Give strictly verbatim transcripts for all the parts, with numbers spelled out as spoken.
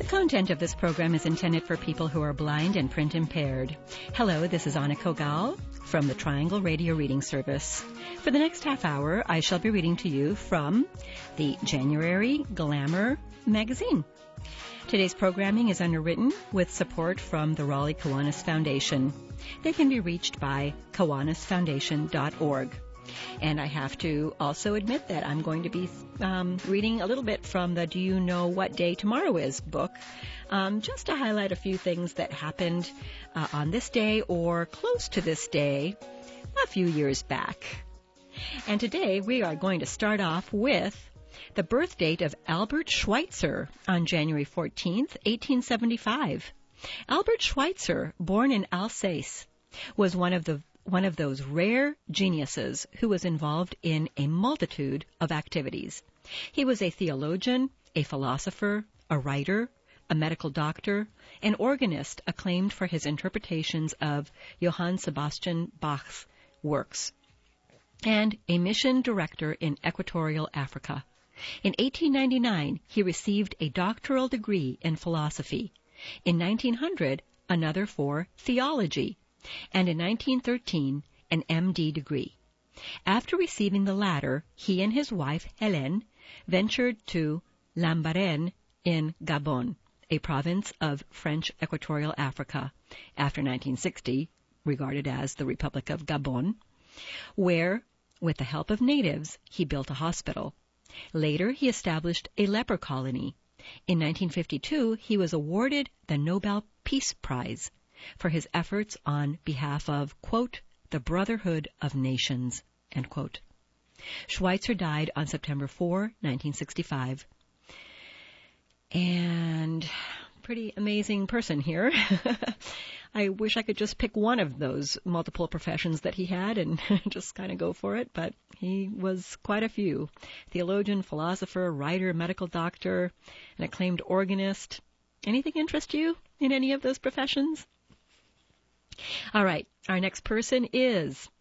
Content of this program is intended for people who are blind and print impaired. Hello, this is Anna Kogal from the Triangle Radio Reading Service. For the next half hour, I shall be reading to you from the January Glamour magazine. Today's programming is underwritten with support from the Raleigh Kiwanis Foundation. They can be reached by kiwanis foundation dot org. And I have to also admit that I'm going to be um, reading a little bit from the Do You Know What Day Tomorrow Is book, um, just to highlight a few things that happened uh, on this day or close to this day a few years back. And today we are going to start off with the birth date of Albert Schweitzer on January fourteenth, eighteen seventy-five. Albert Schweitzer, born in Alsace, was one of the one of those rare geniuses who was involved in a multitude of activities. He was a theologian, a philosopher, a writer, a medical doctor, an organist acclaimed for his interpretations of Johann Sebastian Bach's works, and a mission director in Equatorial Africa. In eighteen ninety-nine, he received a doctoral degree in philosophy. In nineteen hundred, another for theology, and in nineteen thirteen, an M D degree. After receiving the latter, he and his wife, Hélène, ventured to Lambaréné in Gabon, a province of French Equatorial Africa, after nineteen sixty, regarded as the Republic of Gabon, where, with the help of natives, he built a hospital. Later, he established a leper colony. In nineteen fifty-two, he was awarded the Nobel Peace Prize for his efforts on behalf of, quote, the Brotherhood of Nations, end quote. Schweitzer died on September fourth, nineteen sixty-five. And pretty amazing person here. I wish I could just pick one of those multiple professions that he had and just kind of go for it, but he was quite a few. Theologian, philosopher, writer, medical doctor, an acclaimed organist. Anything interest you in any of those professions? All right, our next person is,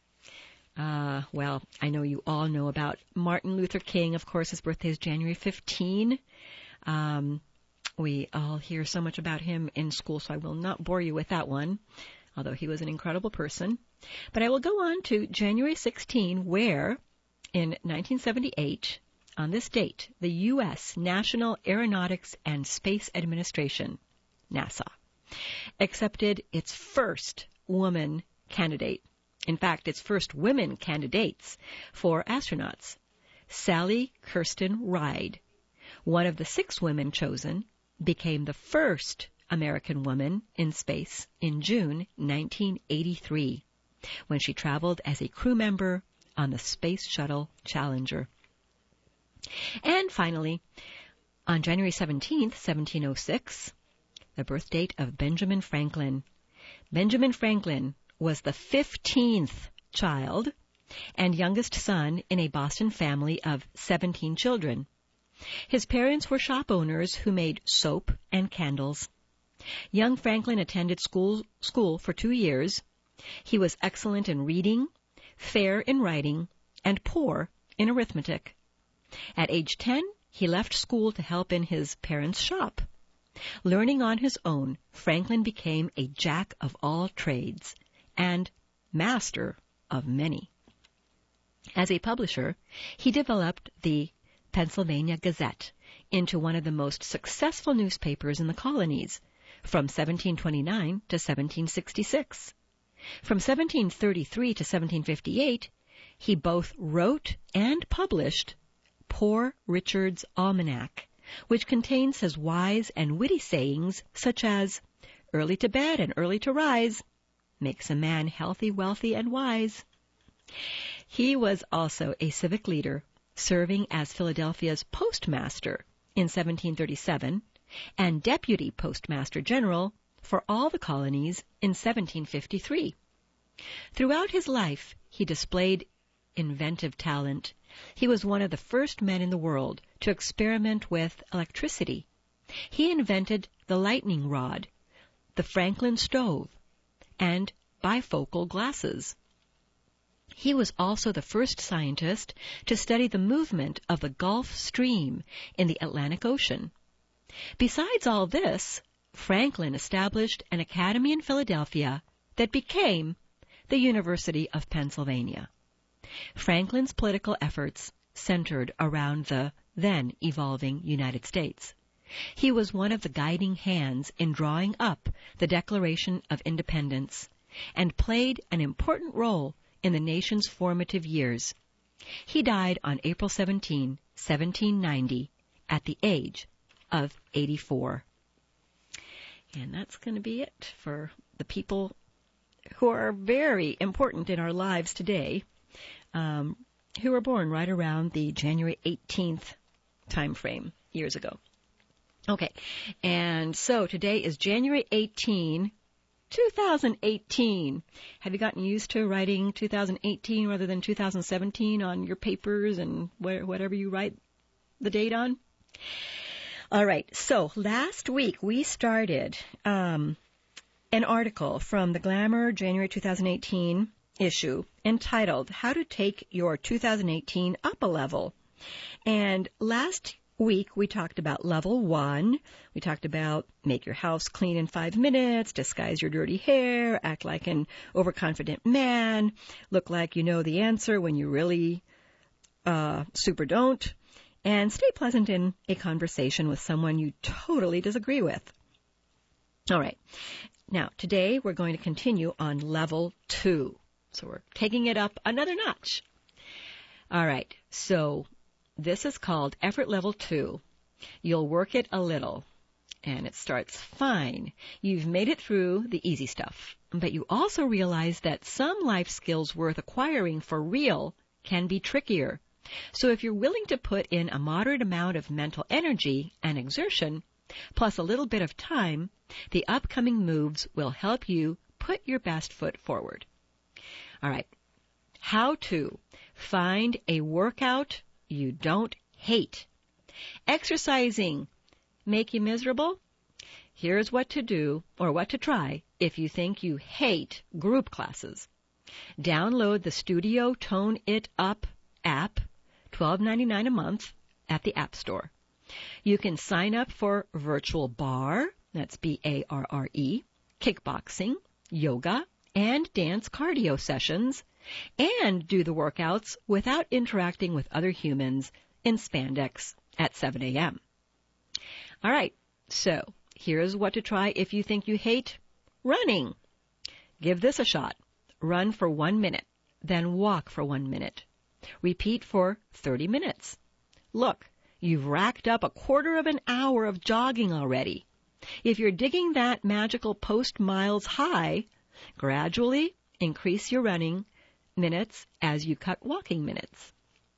uh, well, I know you all know about Martin Luther King. Of course, his birthday is January fifteenth. Um, we all hear so much about him in school, so I will not bore you with that one, although he was an incredible person. But I will go on to January sixteenth, where in nineteen seventy-eight, on this date, the U S National Aeronautics and Space Administration, NASA, accepted its first woman candidate. In fact, its first women candidates for astronauts. Sally Kirsten Ride, one of the six women chosen, became the first American woman in space in June nineteen eighty-three, when she traveled as a crew member on the Space Shuttle Challenger. And finally, on January seventeenth, seventeen oh six, the birth date of Benjamin Franklin. Benjamin Franklin was the fifteenth child and youngest son in a Boston family of seventeen children. His parents were shop owners who made soap and candles. Young Franklin attended school, school for two years. He was excellent in reading, fair in writing, and poor in arithmetic. At age ten, he left school to help in his parents' shop. Learning on his own, Franklin became a jack of all trades and master of many. As a publisher, he developed the Pennsylvania Gazette into one of the most successful newspapers in the colonies from seventeen twenty-nine to seventeen sixty-six. From seventeen thirty-three to seventeen fifty-eight, he both wrote and published Poor Richard's Almanac, which contains his wise and witty sayings such as, early to bed and early to rise makes a man healthy, wealthy, and wise. He was also a civic leader, serving as Philadelphia's postmaster in seventeen thirty-seven and deputy postmaster general for all the colonies in seventeen fifty-three. Throughout his life, he displayed inventive talent. He was one of the first men in the world to experiment with electricity. He invented the lightning rod, the Franklin stove, and bifocal glasses. He was also the first scientist to study the movement of the Gulf Stream in the Atlantic Ocean. Besides all this, Franklin established an academy in Philadelphia that became the University of Pennsylvania. Franklin's political efforts centered around the then evolving United States. He was one of the guiding hands in drawing up the Declaration of Independence and played an important role in the nation's formative years. He died on April seventeenth, seventeen ninety, at the age of eighty-four. And that's going to be it for the people who are very important in our lives today, um, who were born right around the January eighteenth time frame years ago. Okay, and so today is January eighteenth, two thousand eighteen. Have you gotten used to writing two thousand eighteen rather than two thousand seventeen on your papers and wh- whatever you write the date on? All right, so last week we started um, an article from the Glamour January two thousand eighteen issue entitled How to Take Your two thousand eighteen Up a Level. And last week we talked about level one. We talked about make your house clean in five minutes, disguise your dirty hair, act like an overconfident man, look like you know the answer when you really uh, super don't, and stay pleasant in a conversation with someone you totally disagree with. All right. Now, today we're going to continue on level two. So we're taking it up another notch. All right. So this is called effort level two. You'll work it a little, and it starts fine. You've made it through the easy stuff, but you also realize that some life skills worth acquiring for real can be trickier. So if you're willing to put in a moderate amount of mental energy and exertion, plus a little bit of time, the upcoming moves will help you put your best foot forward. All right. How to find a workout you don't hate. Exercising make you miserable? Here's what to do or what to try if you think you hate group classes. Download the Studio Tone It Up app, twelve ninety-nine a month, at the App Store. You can sign up for virtual barre, that's B A R R E, kickboxing, yoga, and dance cardio sessions, and do the workouts without interacting with other humans in spandex at seven a.m. All right, so here's what to try if you think you hate running. Give this a shot. Run for one minute, then walk for one minute. Repeat for thirty minutes. Look, you've racked up a quarter of an hour of jogging already. If you're digging that magical post-miles high, gradually increase your running minutes as you cut walking minutes.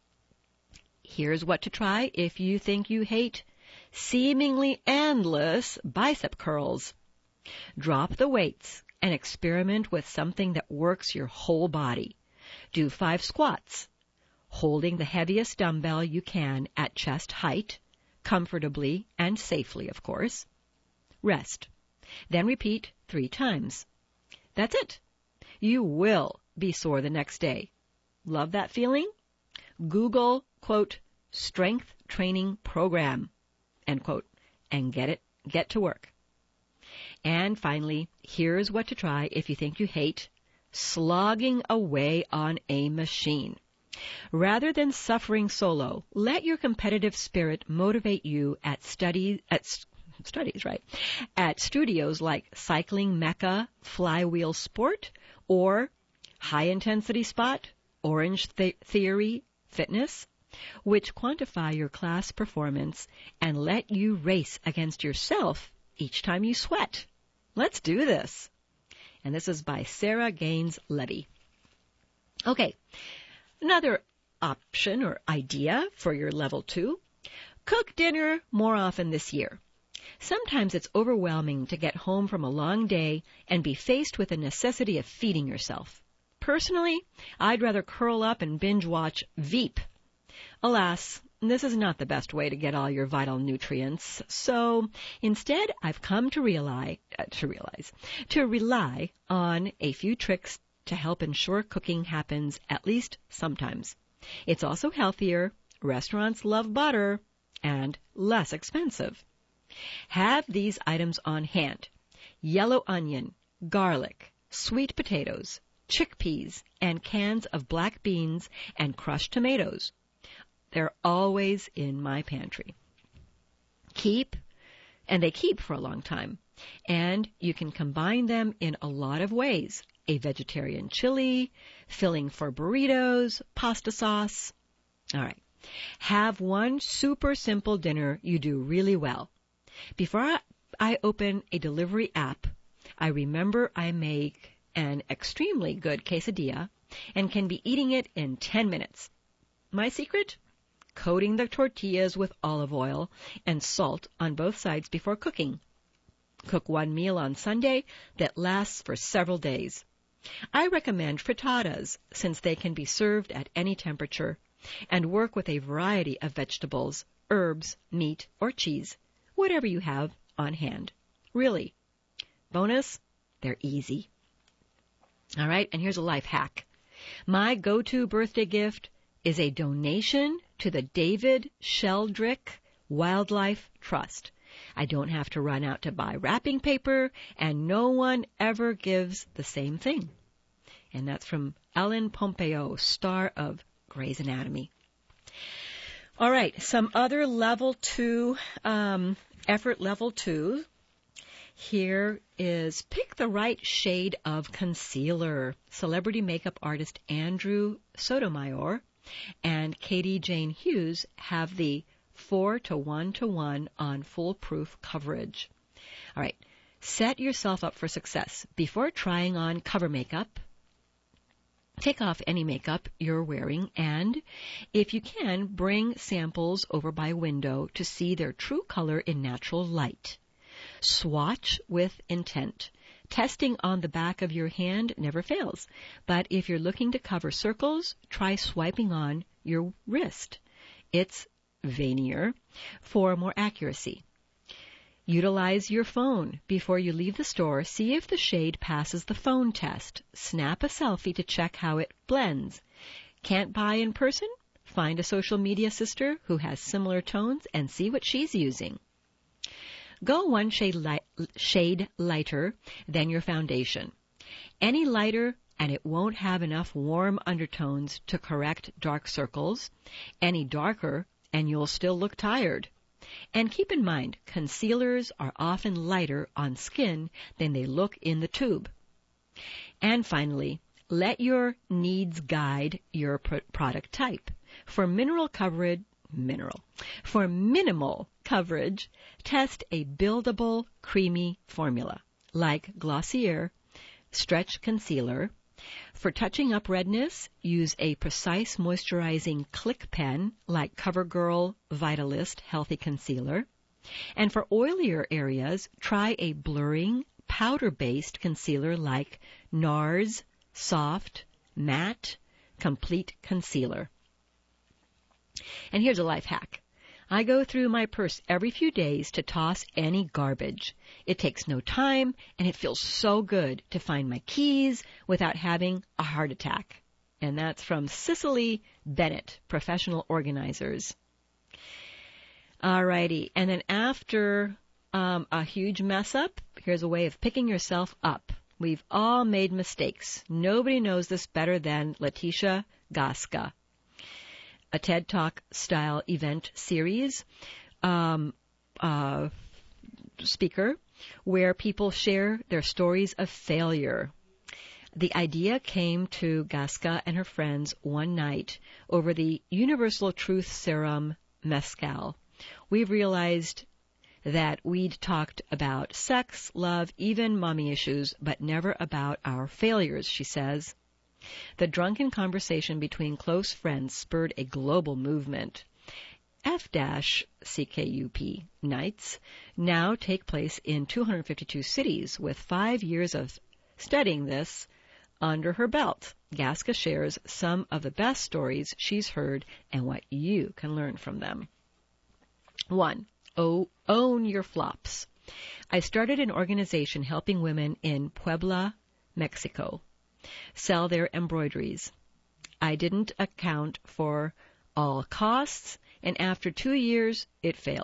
Here's what to try if you think you hate seemingly endless bicep curls. Drop the weights and experiment with something that works your whole body. Do five squats, holding the heaviest dumbbell you can at chest height, comfortably and safely, of course. Rest. Then repeat three times. That's it. You will be sore the next day. Love that feeling? Google, quote, strength training program, end quote, and get it, get to work. And finally, here's what to try if you think you hate slogging away on a machine. Rather than suffering solo, let your competitive spirit motivate you at study, at studies, right? At studios like Cycling Mecca, Flywheel Sport, or High Intensity Spot, Orange Th- Theory Fitness, which quantify your class performance and let you race against yourself each time you sweat. Let's do this. And this is by Sarah Gaines Levy. Okay, another option or idea for your level two. Cook dinner more often this year. Sometimes it's overwhelming to get home from a long day and be faced with the necessity of feeding yourself. Personally, I'd rather curl up and binge watch Veep. Alas, this is not the best way to get all your vital nutrients, so instead I've come to realize, uh, to realize, to rely on a few tricks to help ensure cooking happens at least sometimes. It's also healthier, restaurants love butter, and less expensive. Have these items on hand: yellow onion, garlic, sweet potatoes, chickpeas, and cans of black beans and crushed tomatoes. They're always in my pantry. Keep, and they keep for a long time. And you can combine them in a lot of ways. A vegetarian chili, filling for burritos, pasta sauce. All right. Have one super simple dinner you do really well. Before I open a delivery app, I remember I make an extremely good quesadilla and can be eating it in ten minutes. My secret? Coating the tortillas with olive oil and salt on both sides before cooking. Cook one meal on Sunday that lasts for several days. I recommend frittatas since they can be served at any temperature and work with a variety of vegetables, herbs, meat, or cheese, whatever you have on hand. Really. Bonus, they're easy. All right, and here's a life hack. My go-to birthday gift is a donation to the David Sheldrick Wildlife Trust. I don't have to run out to buy wrapping paper, and no one ever gives the same thing. And that's from Ellen Pompeo, star of Grey's Anatomy. All right, some other level two, um, effort level two. Here is pick the right shade of concealer. Celebrity makeup artist Andrew Sotomayor and Katie Jane Hughes have the four to one to one on foolproof coverage. All right, set yourself up for success. Before trying on cover makeup, take off any makeup you're wearing and, if you can, bring samples over by window to see their true color in natural light. Swatch with intent. Testing on the back of your hand never fails, but if you're looking to cover circles, try swiping on your wrist. It's veinier for more accuracy. Utilize your phone. Before you leave the store, see if the shade passes the phone test. Snap a selfie to check how it blends. Can't buy in person? Find a social media sister who has similar tones and see what she's using. Go one shade, li- shade lighter than your foundation. Any lighter and it won't have enough warm undertones to correct dark circles. Any darker and you'll still look tired. And keep in mind, concealers are often lighter on skin than they look in the tube. And finally, let your needs guide your pr- product type. For mineral coverage, mineral. For minimal coverage, test a buildable, creamy formula like Glossier Stretch Concealer. For touching up redness, use a precise moisturizing click pen like CoverGirl Vitalist Healthy Concealer. And for oilier areas, try a blurring, powder-based concealer like NARS Soft Matte Complete Concealer. And here's a life hack. I go through my purse every few days to toss any garbage. It takes no time, and it feels so good to find my keys without having a heart attack. And that's from Cicely Bennett, Professional Organizers. All righty. And then after um, a huge mess up, here's a way of picking yourself up. We've all made mistakes. Nobody knows this better than Letitia Gasca. A TED Talk style event series um, uh, speaker where people share their stories of failure. The idea came to Gasca and her friends one night over the Universal Truth Serum Mezcal. We realized that we'd talked about sex, love, even mommy issues, but never about our failures, she says. The drunken conversation between close friends spurred a global movement. F C K U P nights now take place in two hundred fifty-two cities. With five years of studying this under her belt, Gasca shares some of the best stories she's heard and what you can learn from them. One, oh, own your flops. I started an organization helping women in Puebla, Mexico, sell their embroideries. I didn't account for all costs, and after two years, it failed.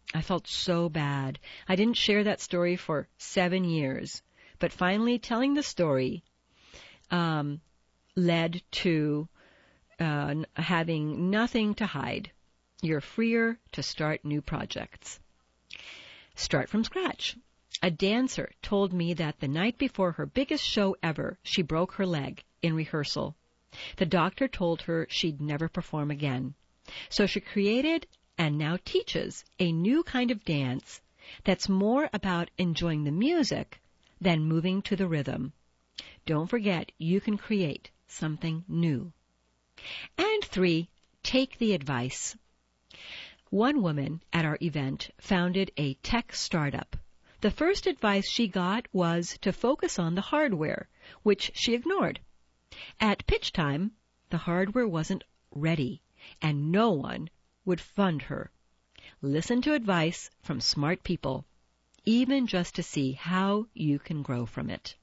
I felt so bad. I didn't share that story for seven years. But finally telling the story um, led to uh, having nothing to hide. You're freer to start new projects. Start from scratch. A dancer told me that the night before her biggest show ever, she broke her leg in rehearsal. The doctor told her she'd never perform again. So she created and now teaches a new kind of dance that's more about enjoying the music than moving to the rhythm. Don't forget, you can create something new. And three, take the advice. One woman at our event founded a tech startup. The first advice she got was to focus on the hardware, which she ignored. At pitch time, the hardware wasn't ready, and no one would fund her. Listen to advice from smart people, even just to see how you can grow from it.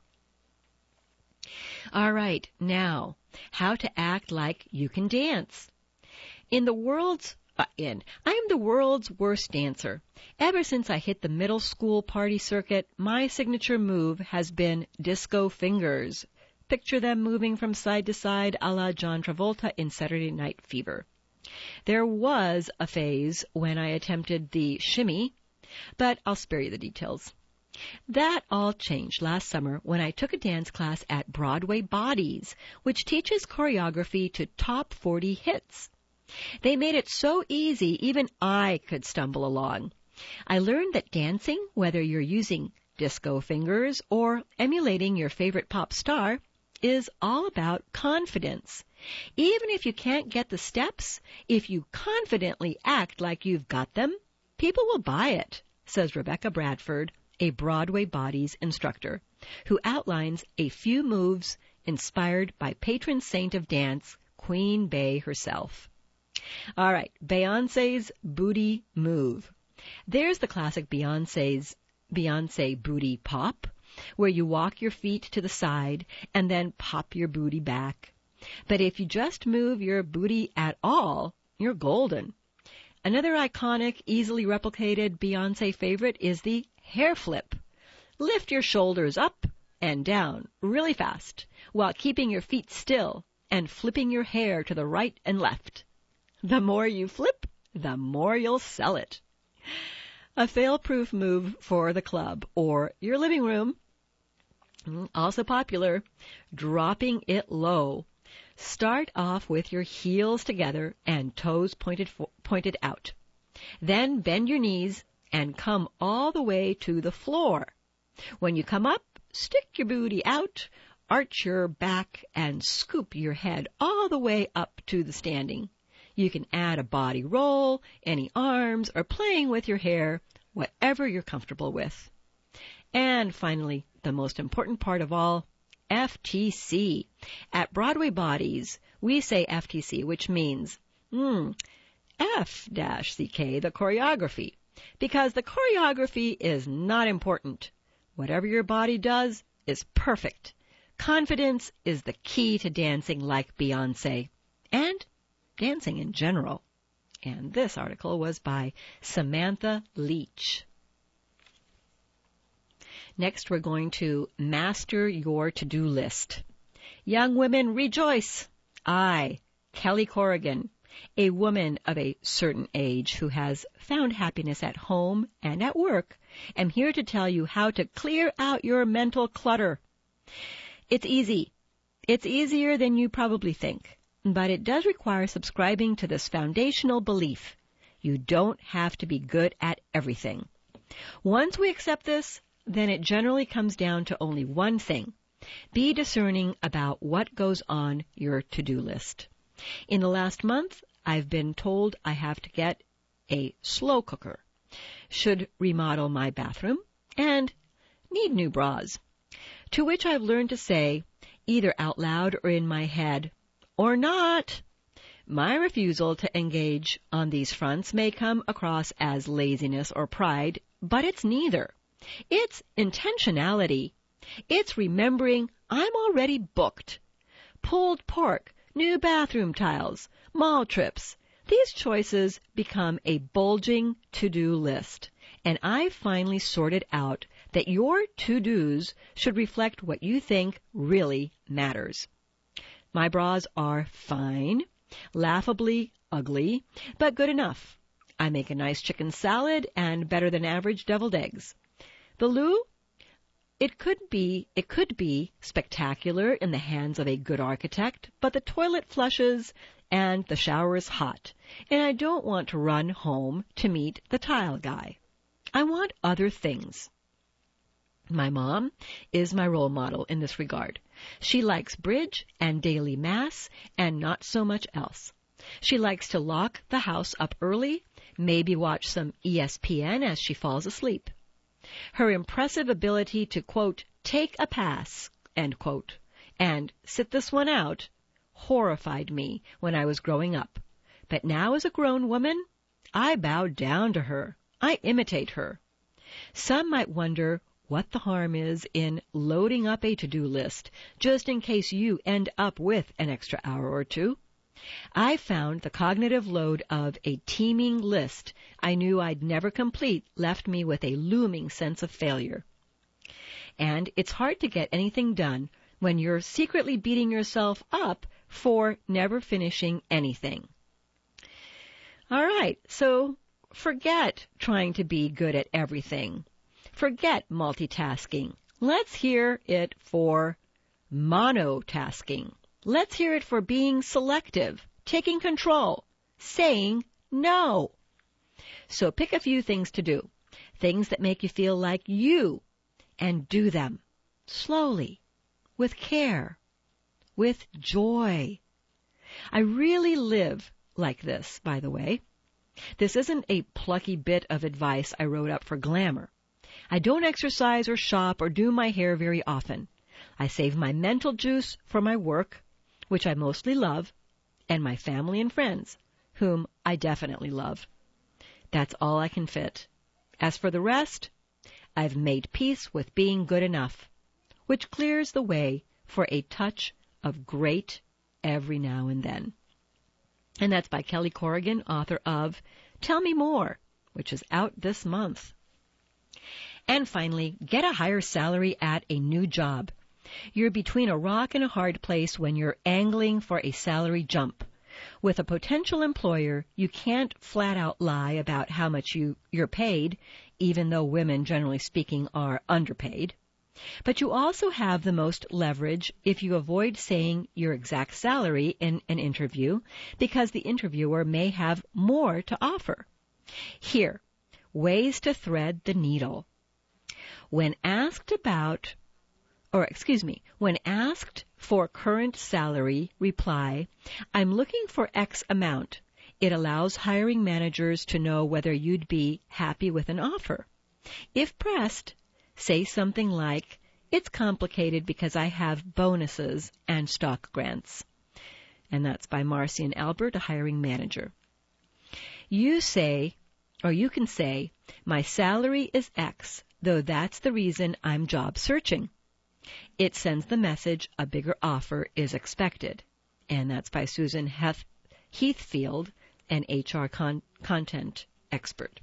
All right, now, how to act like you can dance. In the world's uh, in, I am the world's worst dancer. Ever since I hit the middle school party circuit, my signature move has been disco fingers. Picture them moving from side to side a la John Travolta in Saturday Night Fever. There was a phase when I attempted the shimmy, but I'll spare you the details. That all changed last summer when I took a dance class at Broadway Bodies, which teaches choreography to top forty hits. They made it so easy even I could stumble along. I learned that dancing, whether you're using disco fingers or emulating your favorite pop star, is all about confidence. Even if you can't get the steps, if you confidently act like you've got them, people will buy it, says Rebecca Bradford, a Broadway Bodies instructor, who outlines a few moves inspired by patron saint of dance, Queen Bey herself. All right, Beyoncé's booty move. There's the classic Beyoncé's Beyoncé booty pop, where you walk your feet to the side and then pop your booty back. But if you just move your booty at all, you're golden. Another iconic, easily replicated Beyoncé favorite is the hair flip. Lift your shoulders up and down really fast while keeping your feet still and flipping your hair to the right and left. The more you flip, the more you'll sell it. A fail-proof move for the club or your living room. Also popular, dropping it low. Start off with your heels together and toes pointed fo- pointed out. Then bend your knees and come all the way to the floor. When you come up, stick your booty out, arch your back, and scoop your head all the way up to the standing. You can add a body roll, any arms, or playing with your hair, whatever you're comfortable with. And finally, the most important part of all, F T C. At Broadway Bodies, we say F T C, which means mm, F-C K, the choreography, because the choreography is not important. Whatever your body does is perfect. Confidence is the key to dancing like Beyoncé, and dancing in general. And this article was by Samantha Leach. Next, we're going to master your to-do list. Young women, rejoice! I, Kelly Corrigan, a woman of a certain age who has found happiness at home and at work, am here to tell you how to clear out your mental clutter. It's easy. It's easier than you probably think, but it does require subscribing to this foundational belief. You don't have to be good at everything. Once we accept this, then it generally comes down to only one thing. Be discerning about what goes on your to-do list. In the last month, I've been told I have to get a slow cooker, should remodel my bathroom, and need new bras. To which I've learned to say, either out loud or in my head, or not. My refusal to engage on these fronts may come across as laziness or pride, but it's neither. It's intentionality. It's remembering I'm already booked. Pulled pork, new bathroom tiles, mall trips. These choices become a bulging to-do list, and I've finally sorted out that your to-dos should reflect what you think really matters. My bras are fine, laughably ugly, but good enough. I make a nice chicken salad and better than average deviled eggs. The loo? It could be, it could be spectacular in the hands of a good architect, but the toilet flushes and the shower is hot, and I don't want to run home to meet the tile guy. I want other things. My mom is my role model in this regard. She likes bridge and daily mass and not so much else. She likes to lock the house up early, maybe watch some E S P N as she falls asleep. Her impressive ability to, quote, take a pass, end quote, and sit this one out horrified me when I was growing up. But now as a grown woman, I bow down to her. I imitate her. Some might wonder what the harm is in loading up a to-do list just in case you end up with an extra hour or two. I found the cognitive load of a teeming list I knew I'd never complete left me with a looming sense of failure. And it's hard to get anything done when you're secretly beating yourself up for never finishing anything. All right, so forget trying to be good at everything. Forget multitasking. Let's hear it for monotasking. Let's hear it for being selective, taking control, saying no. So pick a few things to do, things that make you feel like you, and do them slowly, with care, with joy. I really live like this, by the way. This isn't a plucky bit of advice I wrote up for glamour. I don't exercise or shop or do my hair very often. I save my mental juice for my work, which I mostly love, and my family and friends, whom I definitely love. That's all I can fit. As for the rest, I've made peace with being good enough, which clears the way for a touch of great every now and then. And that's by Kelly Corrigan, author of Tell Me More, which is out this month. And finally, get a higher salary at a new job. You're between a rock and a hard place when you're angling for a salary jump. With a potential employer, you can't flat out lie about how much you, you're paid, even though women, generally speaking, are underpaid. But you also have the most leverage if you avoid saying your exact salary in an interview, because the interviewer may have more to offer. Here, ways to thread the needle. When asked about, or excuse me, when asked for current salary, reply, I'm looking for X amount. It allows hiring managers to know whether you'd be happy with an offer. If pressed, say something like, it's complicated because I have bonuses and stock grants. And that's by Marcian Albert, a hiring manager. You say, or you can say, my salary is X, though that's the reason I'm job searching. It sends the message a bigger offer is expected. And that's by Susan Heth- Heathfield, an H R con- content expert.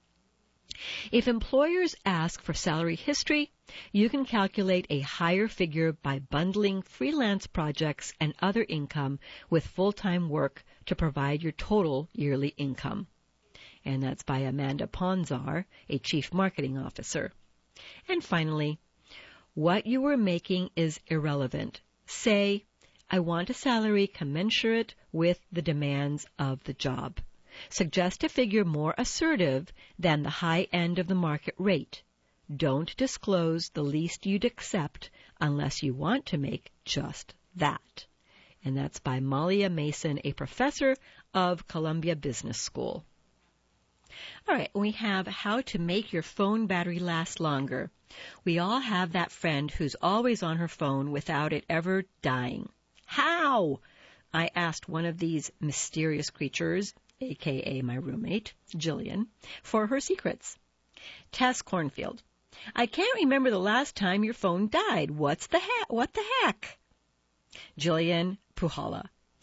If employers ask for salary history, you can calculate a higher figure by bundling freelance projects and other income with full-time work to provide your total yearly income. And that's by Amanda Ponzar, a chief marketing officer. And finally, what you are making is irrelevant. Say, I want a salary commensurate with the demands of the job. Suggest a figure more assertive than the high end of the market rate. Don't disclose the least you'd accept unless you want to make just that. And that's by Malia Mason, a professor of Columbia Business School. All right, we have how to make your phone battery last longer. We all have that friend who's always on her phone without it ever dying. How? I asked one of these mysterious creatures, a k a my roommate, Jillian, for her secrets. Tess Cornfield. I can't remember the last time your phone died. What's the heck? What the heck? Jillian Puhala.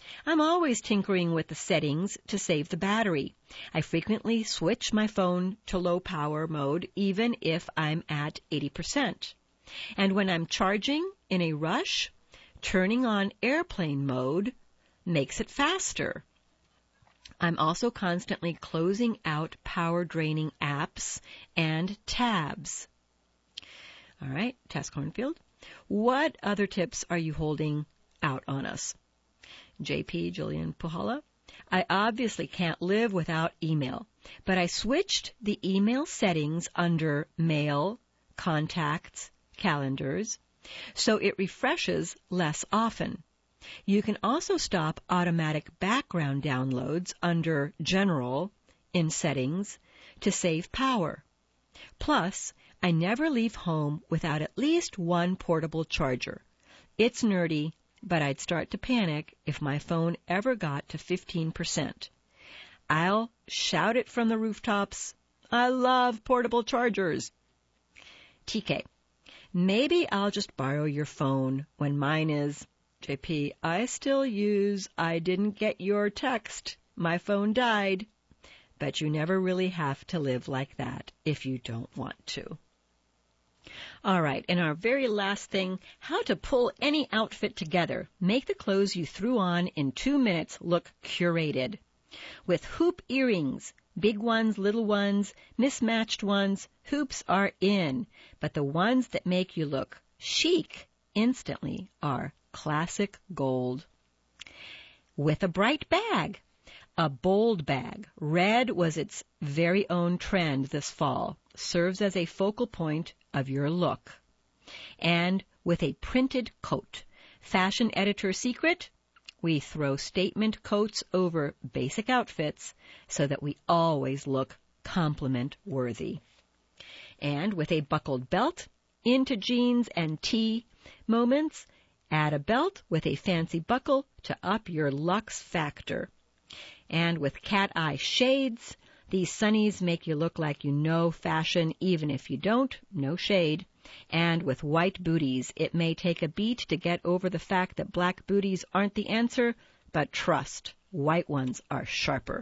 I'm always tinkering with the settings to save the battery. I frequently switch my phone to low power mode even if I'm at eighty percent. And when I'm charging in a rush, turning on airplane mode makes it faster. I'm also constantly closing out power-draining apps and tabs. All right, Tess Cornfield. What other tips are you holding out on us? J P, Julian Puhala. I obviously can't live without email, but I switched the email settings under Mail, Contacts, Calendars, so it refreshes less often. You can also stop automatic background downloads under General in Settings to save power. Plus, I never leave home without at least one portable charger. It's nerdy, but I'd start to panic if my phone ever got to fifteen percent. I'll shout it from the rooftops, I love portable chargers. T K, maybe I'll just borrow your phone when mine is... J P, I still use I didn't get your text. My phone died. But you never really have to live like that if you don't want to. All right, and our very last thing, how to pull any outfit together. Make the clothes you threw on in two minutes look curated. With hoop earrings, big ones, little ones, mismatched ones, hoops are in. But the ones that make you look chic instantly are classic gold. With a bright bag, a bold bag. Red was its very own trend this fall, serves as a focal point of your look. And with a printed coat. Fashion editor secret, we throw statement coats over basic outfits so that we always look compliment worthy. And with a buckled belt, into jeans and tee moments, add a belt with a fancy buckle to up your luxe factor. And with cat eye shades, these sunnies make you look like you know fashion even if you don't, no shade. And with white booties, it may take a beat to get over the fact that black booties aren't the answer, but trust, white ones are sharper.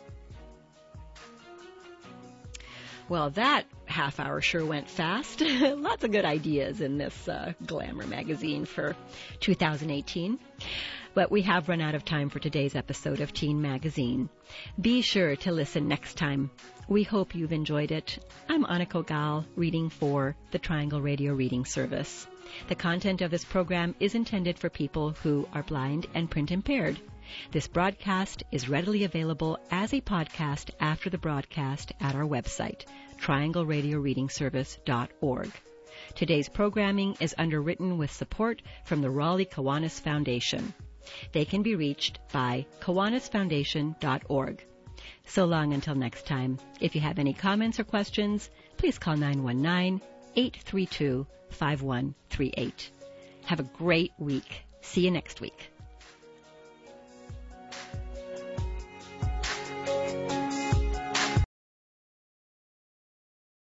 Well, that half hour sure went fast. Lots of good ideas in this uh, Glamour magazine for two thousand eighteen. But we have run out of time for today's episode of Teen Magazine. Be sure to listen next time. We hope you've enjoyed it. I'm Annika Gal, reading for the Triangle Radio Reading Service. The content of this program is intended for people who are blind and print impaired. This broadcast is readily available as a podcast after the broadcast at our website, triangle radio reading service dot org. Today's programming is underwritten with support from the Raleigh Kiwanis Foundation. They can be reached by kiwanis foundation dot org. So long until next time. If you have any comments or questions, please call nine one nine, eight three two, five one three eight. Have a great week. See you next week.